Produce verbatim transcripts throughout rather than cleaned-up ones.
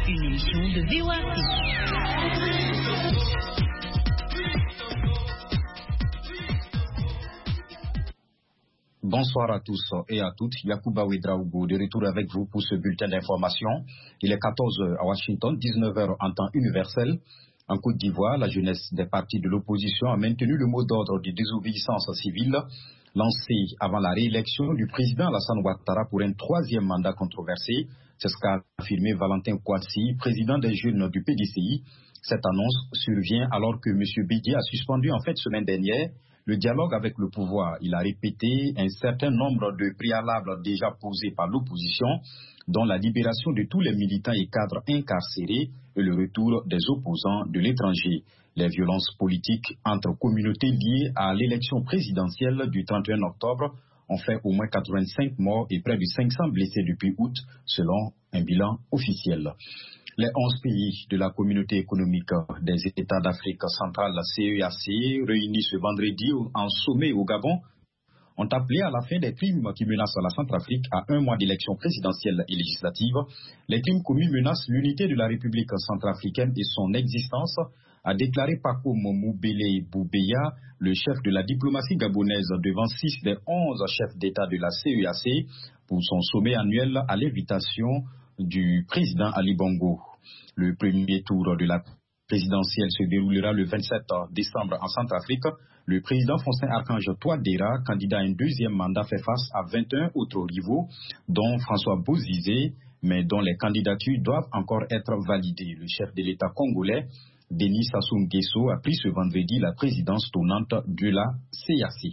une émission de V O A Afrique. Bonsoir à tous et à toutes. Yacouba Ouedraogo de retour avec vous pour ce bulletin d'information. Il est quatorze heures à Washington, dix-neuf heures en temps universel. En Côte d'Ivoire, la jeunesse des partis de l'opposition a maintenu le mot d'ordre de désobéissance civile lancé avant la réélection du président Alassane Ouattara pour un troisième mandat controversé. C'est ce qu'a affirmé Valentin Kouassi, président des jeunes du P D C I. Cette annonce survient alors que M. Bédié a suspendu en fin de semaine dernière le dialogue avec le pouvoir. Il a répété un certain nombre de préalables déjà posés par l'opposition, dont la libération de tous les militants et cadres incarcérés et le retour des opposants de l'étranger. Les violences politiques entre communautés liées à l'élection présidentielle du trente et un octobre ont fait au moins quatre-vingt-cinq morts et près de cinq cents blessés depuis août, selon un bilan officiel. Les onze pays de la communauté économique des États d'Afrique centrale, la C E A C, réunis ce vendredi en sommet au Gabon, ont appelé à la fin des crimes qui menacent la Centrafrique à un mois d'élections présidentielles et législatives. Les crimes commis menacent l'unité de la République centrafricaine et son existence, a déclaré Paco Momoubele Boubeya, le chef de la diplomatie gabonaise, devant six des onze chefs d'État de la C E A C pour son sommet annuel à l'invitation du président Ali Bongo. Le premier tour de la présidentielle se déroulera le vingt-sept décembre en Centrafrique. Le président Faustin Archange Touadéra, candidat à un deuxième mandat, fait face à vingt et un autres rivaux, dont François Bozizé, mais dont les candidatures doivent encore être validées. Le chef de l'État congolais, Denis Sassou Nguesso, a pris ce vendredi la présidence tournante de la C A C.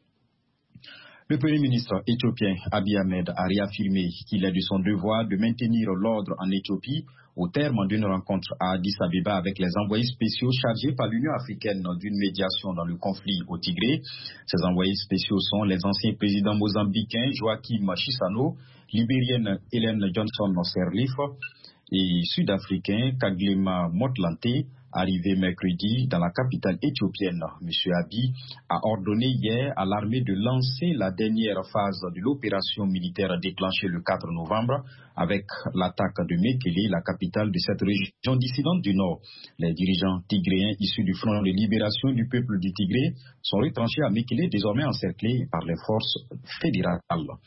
Le Premier ministre éthiopien Abiy Ahmed a réaffirmé qu'il est de son devoir de maintenir l'ordre en Éthiopie au terme d'une rencontre à Addis Abeba avec les envoyés spéciaux chargés par l'Union africaine d'une médiation dans le conflit au Tigré. Ces envoyés spéciaux sont les anciens présidents mozambicains Joachim Chissano, libérienne Hélène Johnson Sirleaf et sud-africain Kgalema Motlanthe. Arrivé mercredi dans la capitale éthiopienne, M. Abiy a ordonné hier à l'armée de lancer la dernière phase de l'opération militaire déclenchée le quatre novembre avec l'attaque de Mekele, la capitale de cette région dissidente du Nord. Les dirigeants tigréens issus du Front de libération du peuple du Tigré sont retranchés à Mekele, désormais encerclés par les forces fédérales.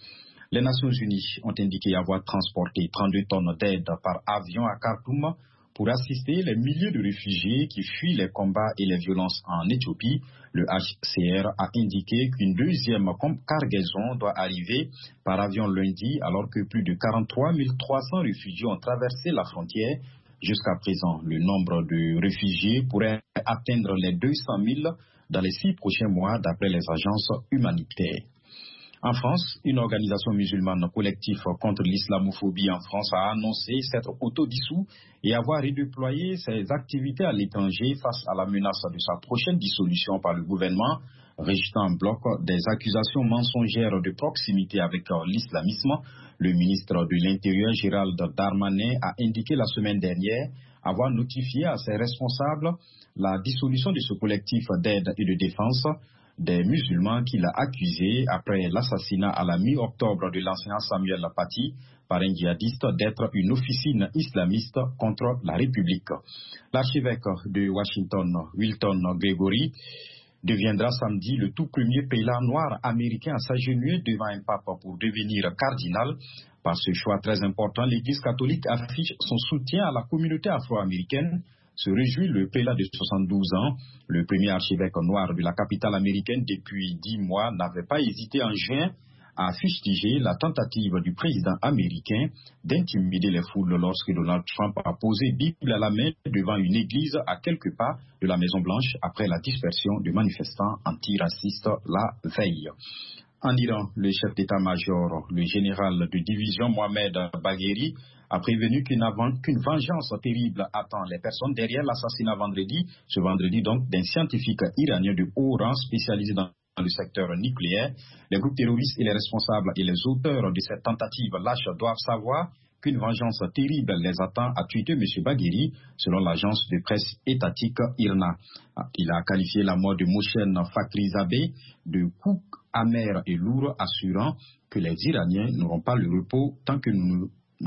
Les Nations Unies ont indiqué avoir transporté trente-deux tonnes d'aide par avion à Khartoum pour assister les milliers de réfugiés qui fuient les combats et les violences en Éthiopie. Le H C R a indiqué qu'une deuxième cargaison doit arriver par avion lundi, alors que plus de quarante-trois mille trois cents réfugiés ont traversé la frontière. Jusqu'à présent, le nombre de réfugiés pourrait atteindre les deux cent mille dans les six prochains mois, d'après les agences humanitaires. En France, une organisation musulmane collective contre l'islamophobie en France a annoncé s'être autodissous et avoir redéployé ses activités à l'étranger face à la menace de sa prochaine dissolution par le gouvernement, rejetant en bloc des accusations mensongères de proximité avec l'islamisme. Le ministre de l'Intérieur, Gérald Darmanin, a indiqué la semaine dernière avoir notifié à ses responsables la dissolution de ce collectif d'aide et de défense des musulmans qu'il a accusé, après l'assassinat à la mi-octobre de l'enseignant Samuel Paty par un djihadiste, d'être une officine islamiste contre la République. L'archevêque de Washington, Wilton Gregory, deviendra samedi le tout premier prélat noir américain à s'agenouiller devant un pape pour devenir cardinal. Par ce choix très important, l'Église catholique affiche son soutien à la communauté afro-américaine. Se réjouit le prélat de soixante-douze ans. Le premier archevêque noir de la capitale américaine depuis dix mois n'avait pas hésité en juin à fustiger la tentative du président américain d'intimider les foules lorsque Donald Trump a posé Bible à la main devant une église à quelques pas de la Maison-Blanche après la dispersion de manifestants antiracistes la veille. En Iran, le chef d'état-major, le général de division Mohamed Bagheri, a prévenu qu'une, qu'une vengeance terrible attend les personnes derrière l'assassinat vendredi, ce vendredi donc, d'un scientifique iranien de haut rang spécialisé dans le secteur nucléaire. Les groupes terroristes et les responsables et les auteurs de cette tentative lâche doivent savoir qu'une vengeance terrible les attend, a tweeté M. Bagheri, selon l'agence de presse étatique I R N A. Il a qualifié la mort de Mohsen Fakhrizadeh de coup amer et lourd, assurant que les Iraniens n'auront pas le repos tant que nous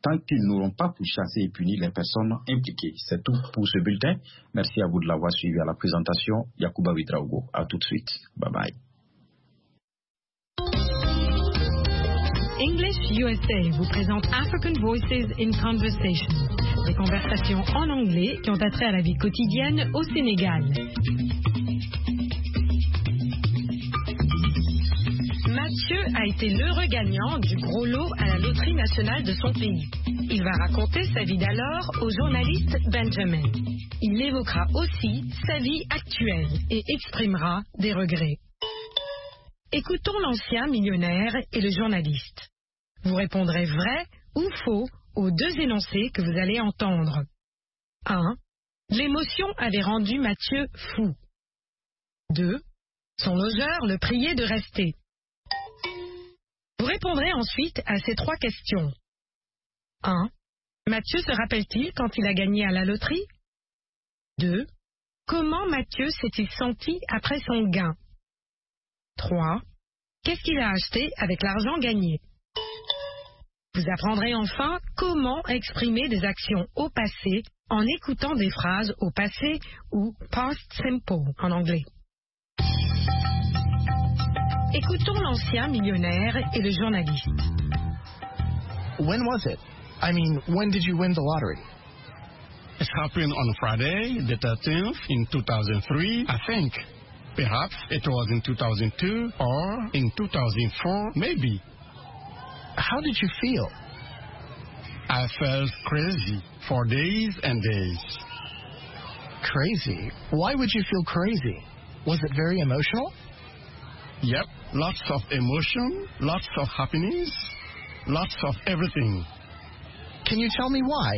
tant qu'ils n'auront pas pourchassé et puni les personnes impliquées. C'est tout pour ce bulletin. Merci à vous de l'avoir suivi. À la présentation, Yacouba Ouedraogo. À tout de suite. Bye bye. English U S A vous présente African Voices in Conversation, des conversations en anglais qui ont attrait à la vie quotidienne au Sénégal. Mathieu a été l'heureux gagnant du gros lot à la loterie nationale de son pays. Il va raconter sa vie d'alors au journaliste Benjamin. Il évoquera aussi sa vie actuelle et exprimera des regrets. Écoutons l'ancien millionnaire et le journaliste. Vous répondrez vrai ou faux aux deux énoncés que vous allez entendre. un. L'émotion avait rendu Mathieu fou. deux. Son logeur le priait de rester. Vous répondrez ensuite à ces trois questions. un. Mathieu se rappelle-t-il quand il a gagné à la loterie? deux. Comment Mathieu s'est-il senti après son gain? trois. Qu'est-ce qu'il a acheté avec l'argent gagné? Vous apprendrez enfin comment exprimer des actions au passé en écoutant des phrases au passé ou past simple en anglais. Écoutons l'ancien millionnaire et le journaliste. When was it? I mean, when did you win the lottery? It happened on Friday, the thirteenth, in two thousand three, I think. Perhaps it was in two thousand two or in two thousand four, maybe. How did you feel? I felt crazy for days and days. Crazy? Why would you feel crazy? Was it very emotional? Yep, lots of emotion, lots of happiness, lots of everything. Can you tell me why?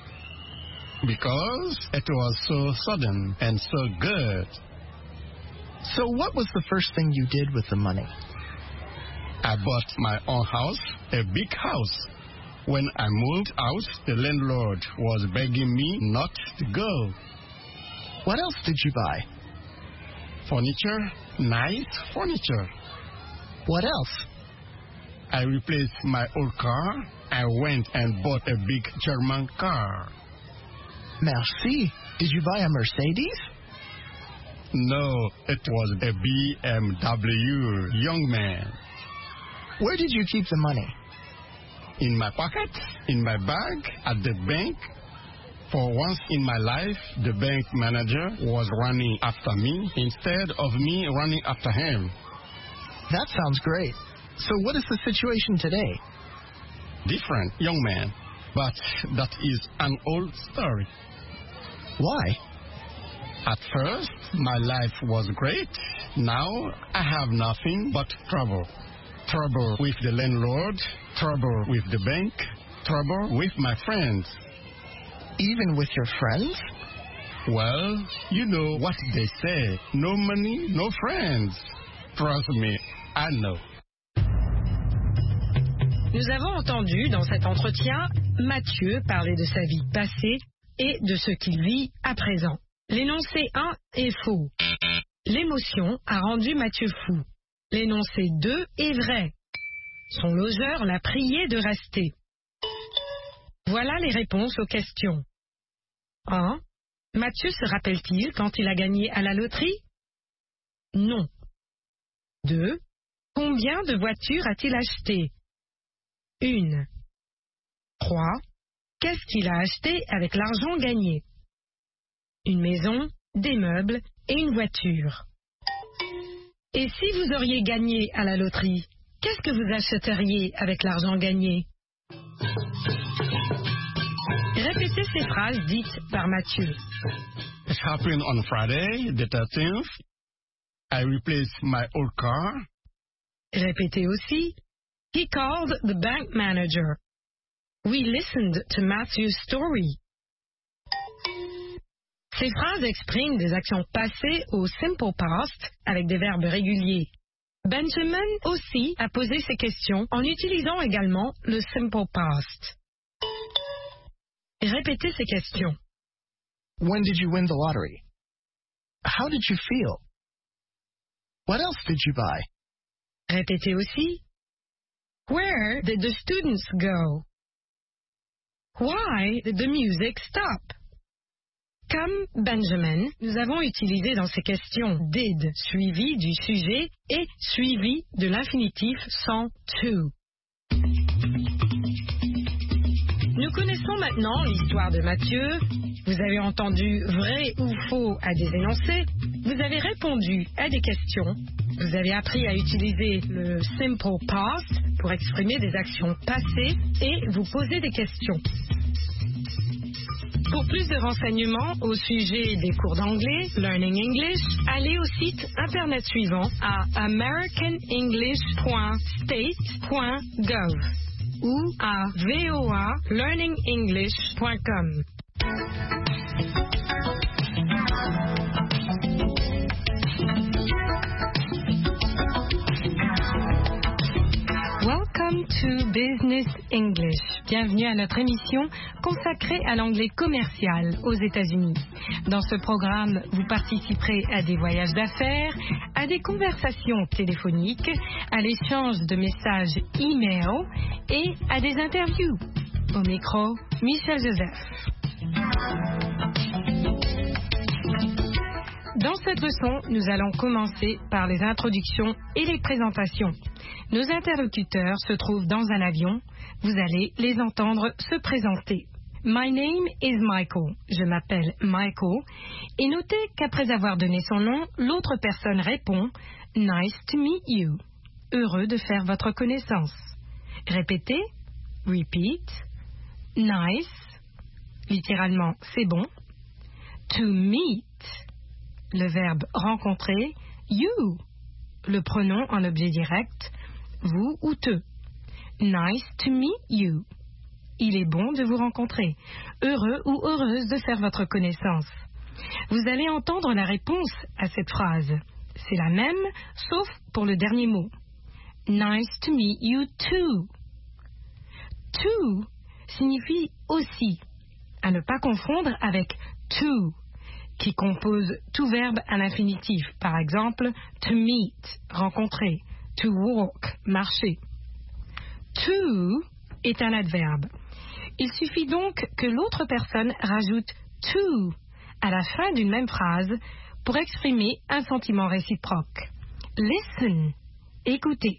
Because it was so sudden and so good. So what was the first thing you did with the money? I bought my own house, a big house. When I moved out, the landlord was begging me not to go. What else did you buy? Furniture, nice furniture. What else? I replaced my old car. I went and bought a big German car. Merci. Did you buy a Mercedes? No, it was a B M W, young man. Where did you keep the money? In my pocket, in my bag, at the bank. For once in my life, the bank manager was running after me instead of me running after him. That sounds great. So what is the situation today? Different, young man. But that is an old story. Why? At first, my life was great. Now, I have nothing but trouble. Trouble with the landlord, trouble with the bank, trouble with my friends. Even with your friends? Well, you know what they say. No money, no friends. Trust me, I know. Nous avons entendu dans cet entretien Mathieu parler de sa vie passée et de ce qu'il vit à présent. L'énoncé un est faux. L'émotion a rendu Mathieu fou. L'énoncé deux est vrai. Son logeur l'a prié de rester. Voilà les réponses aux questions. un. Mathieu se rappelle-t-il quand il a gagné à la loterie? Non. deux. Combien de voitures a-t-il acheté? Une. trois. Qu'est-ce qu'il a acheté avec l'argent gagné? Une maison, des meubles et une voiture. Et si vous auriez gagné à la loterie, qu'est-ce que vous achèteriez avec l'argent gagné? Répétez ces phrases dites par Mathieu. It happened on Friday, the thirteenth. I replaced my old car. Répétez aussi. He called the bank manager. We listened to Matthew's story. Ces phrases expriment des actions passées au simple past avec des verbes réguliers. Benjamin aussi a posé ces questions en utilisant également le simple past. Répétez ces questions. When did you win the lottery? How did you feel? What else did you buy? Répétez aussi. Where did the students go? Why did the music stop? Comme Benjamin, nous avons utilisé dans ces questions did suivi du sujet et suivi de l'infinitif sans to. Nous connaissons maintenant l'histoire de Mathieu. Vous avez entendu vrai ou faux à des énoncés. Vous avez répondu à des questions. Vous avez appris à utiliser le simple past pour exprimer des actions passées et vous poser des questions. Pour plus de renseignements au sujet des cours d'anglais, Learning English, allez au site internet suivant à american english point state point gov ou à voa learning english point com. Welcome to Business English. Bienvenue à notre émission consacrée à l'anglais commercial aux États-Unis. Dans ce programme, vous participerez à des voyages d'affaires, à des conversations téléphoniques, à l'échange de messages e-mail et à des interviews. Au micro, Michel Joseph. Dans cette leçon, nous allons commencer par les introductions et les présentations. Nos interlocuteurs se trouvent dans un avion. Vous allez les entendre se présenter. My name is Michael. Je m'appelle Michael. Et notez qu'après avoir donné son nom, l'autre personne répond « Nice to meet you ». Heureux de faire votre connaissance. Répétez. Repeat. Nice. Littéralement, c'est bon. To meet. Le verbe rencontrer. You. Le pronom en objet direct. Vous ou te. Nice to meet you. Il est bon de vous rencontrer. Heureux ou heureuse de faire votre connaissance. Vous allez entendre la réponse à cette phrase. C'est la même, sauf pour le dernier mot. Nice to meet you too. To signifie aussi, à ne pas confondre avec to, qui compose tout verbe à l'infinitif. Par exemple, to meet, rencontrer. To walk, marcher. To est un adverbe. Il suffit donc que l'autre personne rajoute to à la fin d'une même phrase pour exprimer un sentiment réciproque. Listen, écoutez.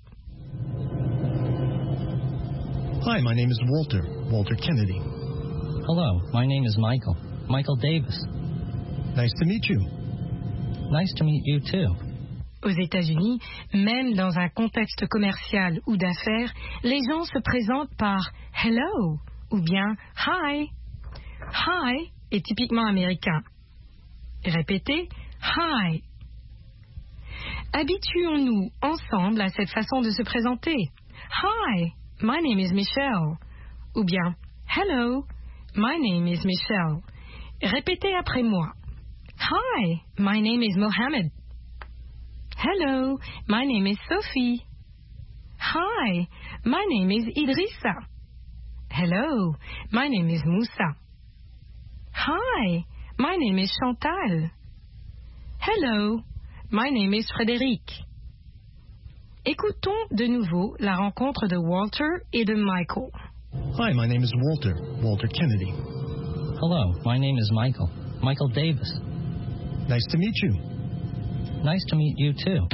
Hi, my name is Walter, Walter Kennedy. Hello, my name is Michael, Michael Davis. Nice to meet you. Nice to meet you too. Aux États-Unis, même dans un contexte commercial ou d'affaires, les gens se présentent par hello ou bien hi. Hi est typiquement américain. Répétez hi. Habituons-nous ensemble à cette façon de se présenter. Hi, my name is Michelle. Ou bien hello, my name is Michelle. Répétez après moi. Hi, my name is Mohammed. Hello, my name is Sophie. Hi, my name is Idrissa. Hello, my name is Moussa. Hi, my name is Chantal. Hello, my name is Frédéric. Écoutons de nouveau la rencontre de Walter et de Michael. Hi, my name is Walter, Walter Kennedy. Hello, my name is Michael, Michael Davis. Nice to meet you. Nice to meet you too.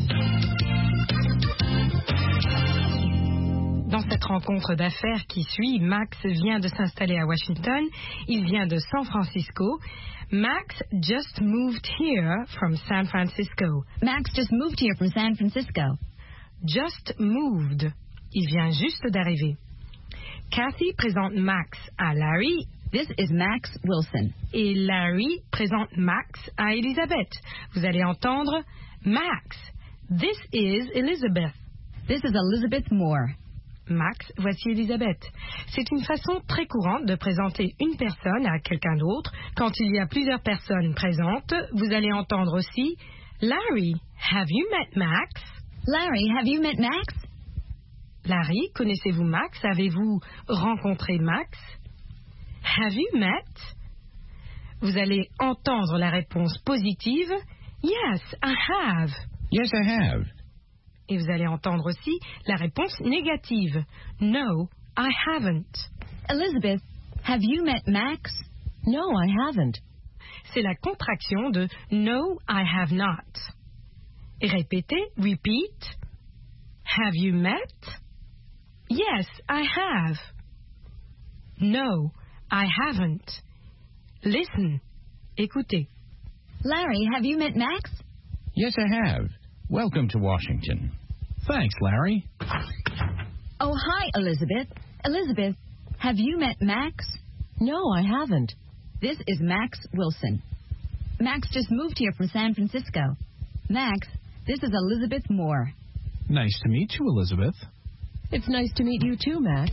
Dans cette rencontre d'affaires qui suit, Max vient de s'installer à Washington. Il vient de San Francisco. Max just moved here from San Francisco. Max just moved here from San Francisco. Just moved. Il vient juste d'arriver. Kathy présente Max à Larry. This is Max Wilson. Et Larry présente Max à Elizabeth. Vous allez entendre Max. This is Elizabeth. This is Elizabeth Moore. Max, voici Elizabeth. C'est une façon très courante de présenter une personne à quelqu'un d'autre. Quand il y a plusieurs personnes présentes, vous allez entendre aussi Larry, have you met Max? Larry, have you met Max? Larry, connaissez-vous Max? Avez-vous rencontré Max? Have you met? Vous allez entendre la réponse positive. Yes, I have. Yes, I have. Et vous allez entendre aussi la réponse négative. No, I haven't. Elizabeth, Have you met Max? No, I haven't. C'est la contraction de No, I have not. Répétez, repeat. Have you met? Yes, I have. No, I haven't. Listen. Écoutez. Larry, have you met Max? Yes, I have. Welcome to Washington. Thanks, Larry. Oh, hi, Elizabeth. Elizabeth, have you met Max? No, I haven't. This is Max Wilson. Max just moved here from San Francisco. Max, this is Elizabeth Moore. Nice to meet you, Elizabeth. It's nice to meet you too, Max.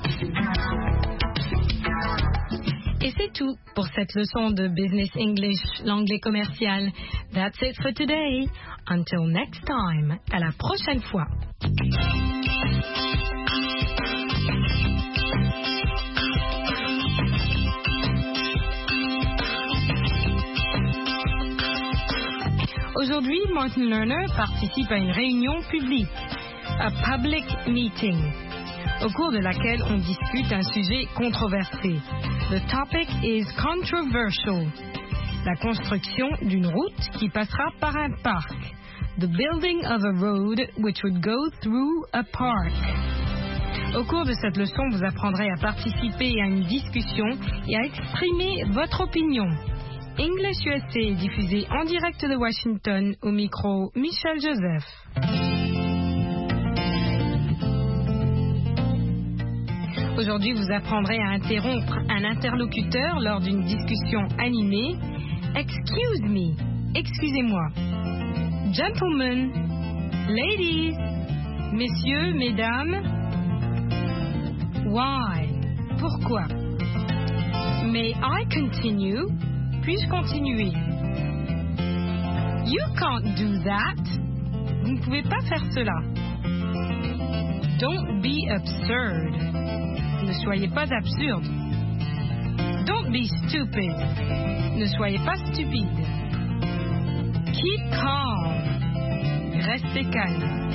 Et c'est tout pour cette leçon de Business English, l'anglais commercial. That's it for today. Until next time. À la prochaine fois. Aujourd'hui, Martin Lerner participe à une réunion publique, a public meeting, au cours de laquelle on discute un sujet controversé. The topic is controversial. La construction d'une route qui passera par un parc. The building of a road which would go through a park. Au cours de cette leçon, vous apprendrez à participer à une discussion et à exprimer votre opinion. English U S A est diffusé en direct de Washington, au micro Michel Joseph. Aujourd'hui, vous apprendrez à interrompre un interlocuteur lors d'une discussion animée. Excuse me, excusez-moi. Gentlemen, ladies, messieurs, mesdames. Why? Pourquoi? May I continue? Puis-je continuer? You can't do that. Vous ne pouvez pas faire cela. Don't be absurd. Ne soyez pas absurde. Don't be stupid. Ne soyez pas stupide. Keep calm. Restez calme.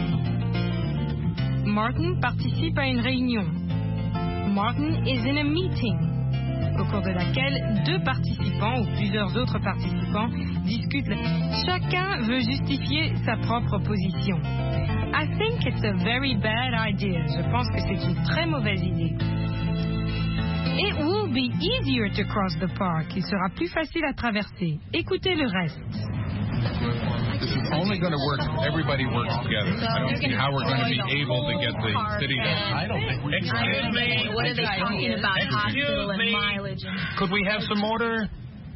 Martin participe à une réunion. Martin is in a meeting, au cours de laquelle deux participants ou plusieurs autres participants discutent. Chacun veut justifier sa propre position. I think it's a very bad idea. Je pense que c'est une très mauvaise idée. It will be easier to cross the park. Il sera plus facile à traverser. Écoutez le reste. This is only going to work if everybody works together. I don't see how we're going to be able to get the city to... I don't think... Excuse me. What are they talking about? Hospital and mileage. Could we have some order?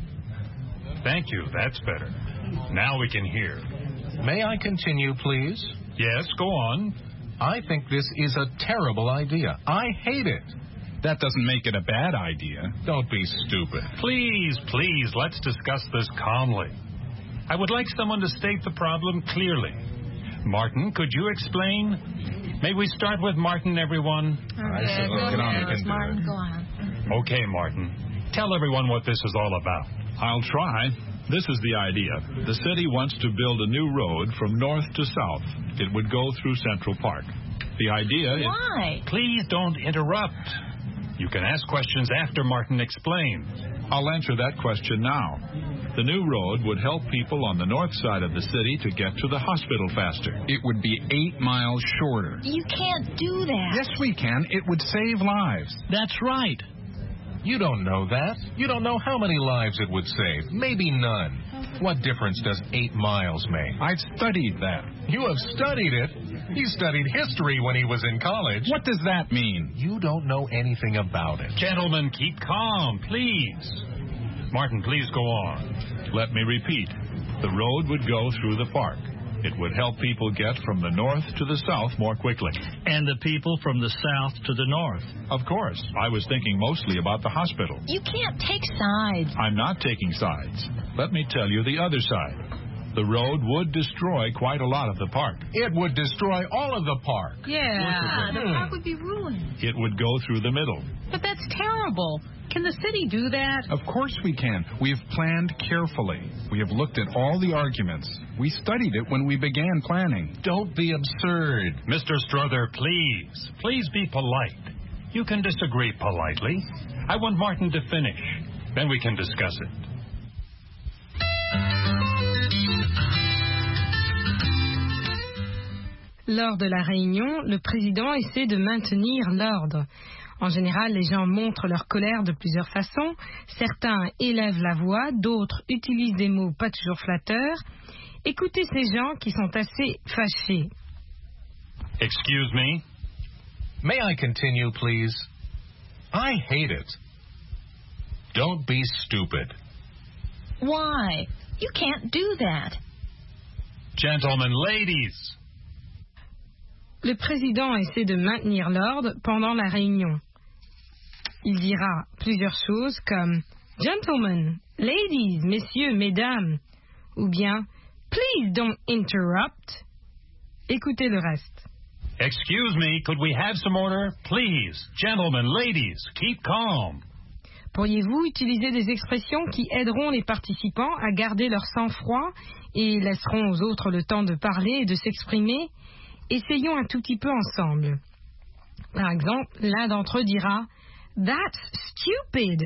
Thank you. That's better. Now we can hear. May I continue, please? Yes, go on. I think this is a terrible idea. I hate it. That doesn't make it a bad idea. Don't be stupid. Please, please, let's discuss this calmly. I would like someone to state the problem clearly. Martin, could you explain? May we start with Martin, everyone? Okay, I said, let's get on with it. Martin, go on. Okay, Martin. Tell everyone what this is all about. I'll try. This is the idea. The city wants to build a new road from north to south. It would go through Central Park. The idea is... Why? Please don't interrupt. You can ask questions after Martin explains. I'll answer that question now. The new road would help people on the north side of the city to get to the hospital faster. It would be eight miles shorter. You can't do that. Yes, we can. It would save lives. That's right. You don't know that. You don't know how many lives it would save. Maybe none. What difference does eight miles make? I've studied that. You have studied it? He studied history when he was in college. What does that mean? You don't know anything about it. Gentlemen, keep calm, please. Martin, please go on. Let me repeat. The road would go through the park. It would help people get from the north to the south more quickly. And the people from the south to the north. Of course. I was thinking mostly about the hospital. You can't take sides. I'm not taking sides. Let me tell you the other side. The road would destroy quite a lot of the park. It would destroy all of the park. Yeah, the park would be ruined. It would go through the middle. But that's terrible. Can the city do that? Of course we can. We have planned carefully. We have looked at all the arguments. We studied it when we began planning. Don't be absurd. Mister Strother, please. Please be polite. You can disagree politely. I want Martin to finish. Then we can discuss it. Lors de la réunion, le président essaie de maintenir l'ordre. En général, les gens montrent leur colère de plusieurs façons. Certains élèvent la voix, d'autres utilisent des mots pas toujours flatteurs. Écoutez ces gens qui sont assez fâchés. Excuse me. May I continue, please? I hate it. Don't be stupid. Why? You can't do that. Gentlemen, ladies. Le président essaie de maintenir l'ordre pendant la réunion. Il dira plusieurs choses comme « Gentlemen, ladies, messieurs, mesdames » ou bien « Please don't interrupt ». Écoutez le reste. Excuse me, could we have some order? Please, gentlemen, ladies, keep calm. Pourriez-vous utiliser des expressions qui aideront les participants à garder leur sang-froid et laisseront aux autres le temps de parler et de s'exprimer? Essayons un tout petit peu ensemble. Par exemple, l'un d'entre eux dira « That's stupid ».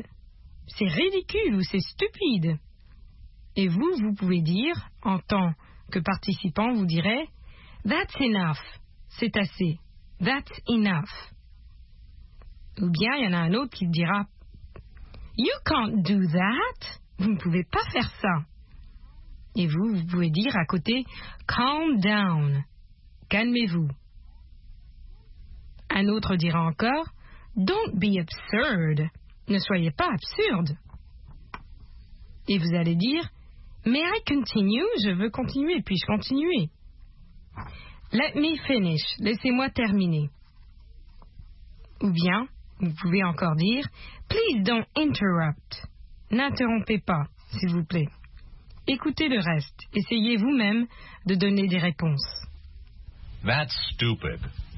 C'est ridicule ou c'est stupide. Et vous, vous pouvez dire, en tant que participant, vous direz « That's enough ». C'est assez. That's enough. Ou bien, il y en a un autre qui dira « You can't do that ». Vous ne pouvez pas faire ça. Et vous, vous pouvez dire à côté « Calm down ». Calmez-vous. Un autre dira encore « Don't be absurd ». Ne soyez pas absurde. Et vous allez dire « May I continue ?» Je veux continuer, puis-je continuer? Let me finish. Laissez-moi terminer. Ou bien, vous pouvez encore dire Please don't interrupt. N'interrompez pas, s'il vous plaît. Écoutez le reste. Essayez vous-même de donner des réponses. That's stupid.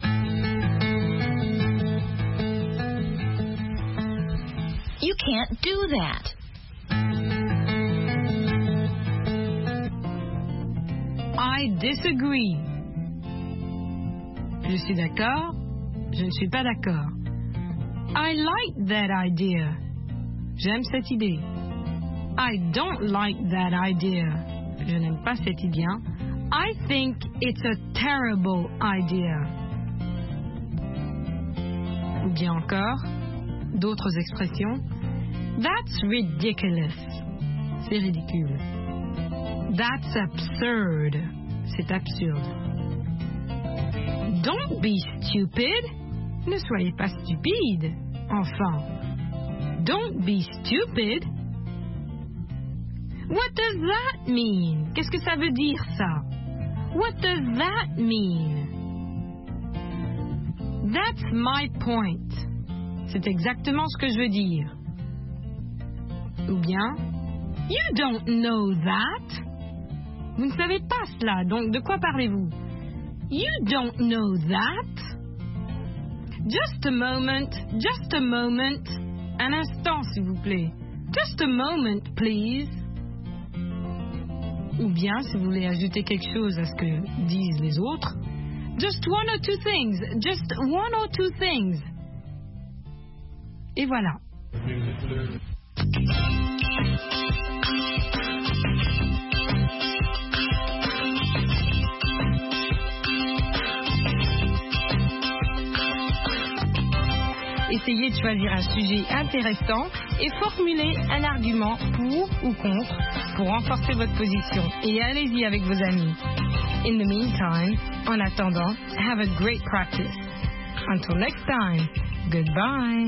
You can't do that. I disagree. Je suis d'accord. Je ne suis pas d'accord. I like that idea. J'aime cette idée. I don't like that idea. Je n'aime pas cette idée. I think it's a terrible idea. Ou bien encore, d'autres expressions. That's ridiculous. C'est ridicule. That's absurd. C'est absurde. Don't be stupid. Ne soyez pas stupide. Enfin, don't be stupid. What does that mean? Qu'est-ce que ça veut dire, ça? What does that mean? That's my point. C'est exactement ce que je veux dire. Ou bien, you don't know that. Vous ne savez pas cela, donc de quoi parlez-vous? You don't know that. Just a moment, just a moment. Un instant, s'il vous plaît. Just a moment, please. Ou bien, si vous voulez ajouter quelque chose à ce que disent les autres, just one or two things, just one or two things. Et voilà. Essayez de choisir un sujet intéressant et formulez un argument pour ou contre pour renforcer votre position. Et allez-y avec vos amis. In the meantime, en attendant, have a great practice. Until next time, goodbye.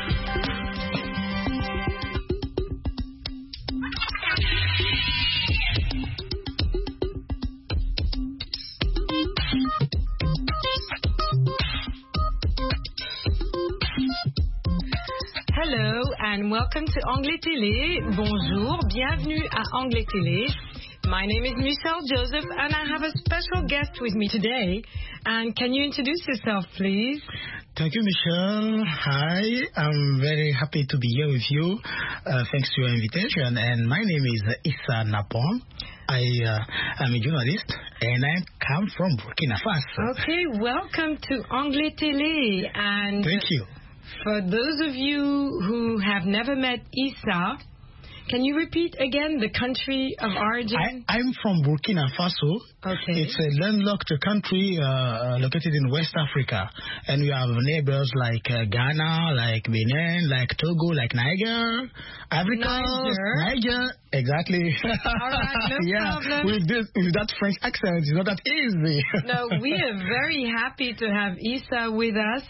Hello and welcome to Anglais Télé. Bonjour, bienvenue à Anglais Télé. My name is Michelle Joseph and I have a special guest with me today. And can you introduce yourself, please? Thank you, Michelle. Hi, I'm very happy to be here with you. Uh, thanks to your invitation. And my name is Issa Napon. I uh, am a journalist and I come from Burkina Faso. Okay, welcome to Anglais Télé. And thank you. For those of you who have never met Issa, can you repeat again the country of origin? I, I'm from Burkina Faso. Okay. It's a landlocked country uh, located in West Africa. And we have neighbors like uh, Ghana, like Benin, like Togo, like Niger, Africa, Niger. Niger. Exactly. All right, no yeah, problem. with, this, with that French accent, it's not that easy. No, we are very happy to have Issa with us.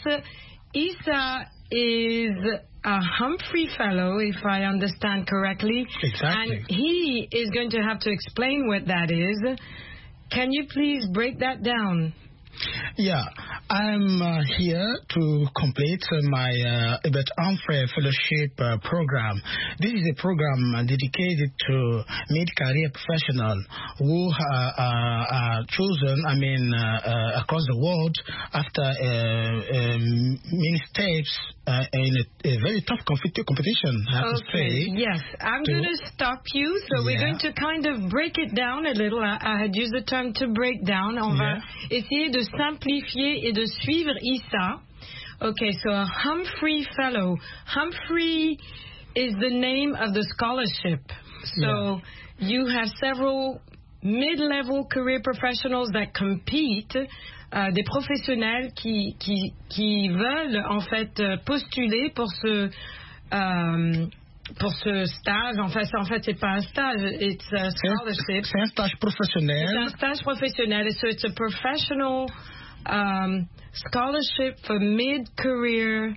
Issa is a Humphrey Fellow, if I understand correctly. Exactly. And he is going to have to explain what that is. Can you please break that down? Yeah, I'm uh, here to complete uh, my uh, Hubert Humphrey Fellowship uh, program. This is a program uh, dedicated to mid-career professionals who are uh, uh, chosen, I mean, uh, uh, across the world after uh, uh, many steps uh, in a, a very tough compet- competition, I have okay. to say. Yes, I'm to, going to stop you. So yeah. we're going to kind of break it down a little. I, I had used the term to break down. On yeah. va essayer de simplifier et de suivre Issa. Okay, so a Humphrey Fellow. Humphrey is the name of the scholarship. So yeah. you have several mid-level career professionals that compete, euh, des professionnels qui, qui, qui veulent en fait postuler pour ce euh, pour ce stage. En fait, en fait, c'est pas un stage, it's a scholarship. C'est un stage professionnel. C'est un stage professionnel. So it's a professional um, scholarship for mid-career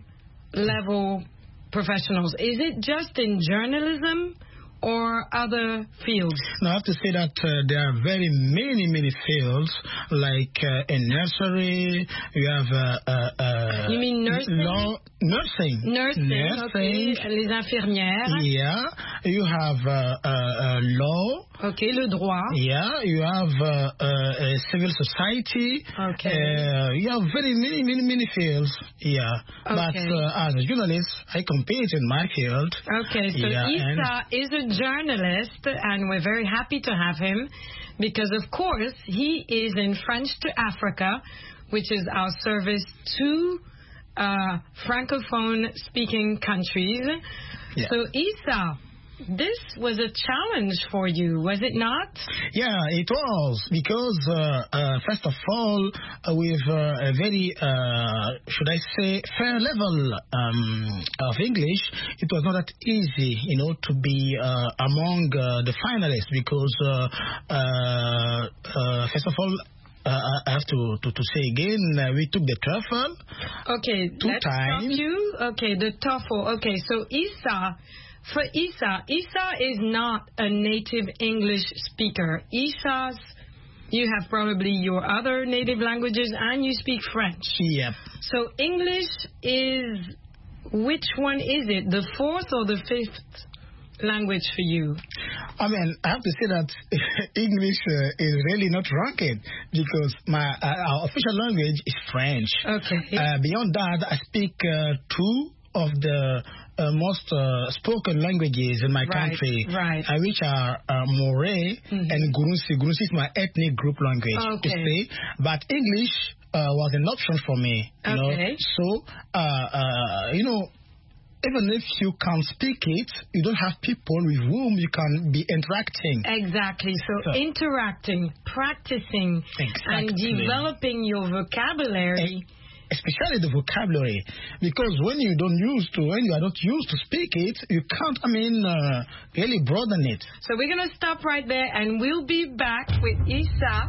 level professionals. Is it just in journalism or other fields? No, I have to say that uh, there are very many, many fields, like uh, in nursery, you have... Uh, uh, uh, you mean nursing? Law, nursing. Nursing, nursing. Okay. Les infirmières. Yeah. You have uh, uh, uh, law. Okay, le droit. Yeah. You have uh, uh, civil society. Okay. Uh, you have very many, many, many fields. Yeah. Okay. But uh, as a journalist, I compete in my field. Okay, so yeah, Issa is a journalist, and we're very happy to have him because, of course, he is in French to Africa, which is our service to uh, Francophone-speaking countries. Yeah. So, Issa, this was a challenge for you, was it not? Yeah, it was, because uh, uh, first of all, uh, with uh, a very, uh, should I say, fair level um, of English, it was not that easy, you know, to be uh, among uh, the finalists, because uh, uh, uh, first of all, Uh, I have to, to, to say again, uh, we took the TOEFL. Okay, two let's times. stop you. Okay, the TOEFL. Okay, so Issa, for Issa, Issa is not a native English speaker. Issa's, you have probably your other native languages and you speak French. Yep. So English is, which one is it? The fourth or the fifth language for you? I mean, I have to say that English uh, is really not ranked because my uh, our official language is French. Okay. Uh, beyond that, I speak uh, two of the uh, most uh, spoken languages in my right, country, right. Uh, which are uh, Moray mm-hmm. and Gurunsi. Gurunsi is my ethnic group language, okay. to say. But English uh, was an option for me. You okay. know? So, uh, uh, you know, even if you can't speak it, you don't have people with whom you can be interacting. Exactly. So, so interacting, practicing, exactly. and developing your vocabulary. Especially the vocabulary, because when you don't use to, when you are not used to speak it, you can't, I mean, uh, really broaden it. So we're going to stop right there, and we'll be back with Issa.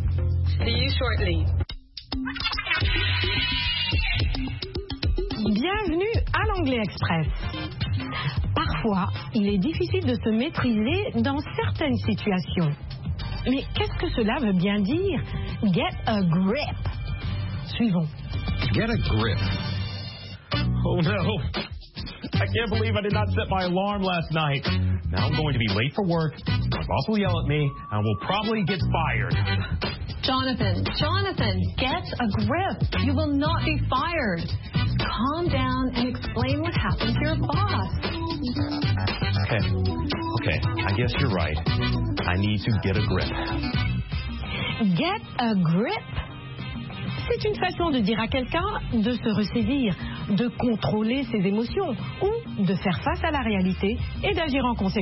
See you shortly. Bienvenue à l'Anglais Express. Parfois, il est difficile de se maîtriser dans certaines situations. Mais qu'est-ce que cela veut bien dire? Get a grip. Suivons. Get a grip. Oh no. I can't believe I did not set my alarm last night. Now I'm going to be late for work. My boss will yell at me, and we'll probably get fired. Jonathan, Jonathan, get a grip. You will not be fired. Calm down and explain what happened to your boss. Okay, okay, I guess you're right. I need to get a grip. Get a grip? C'est une façon de dire à quelqu'un de se ressaisir. de contrôler ses émotions ou de faire face à la réalité et d'agir en conséquence.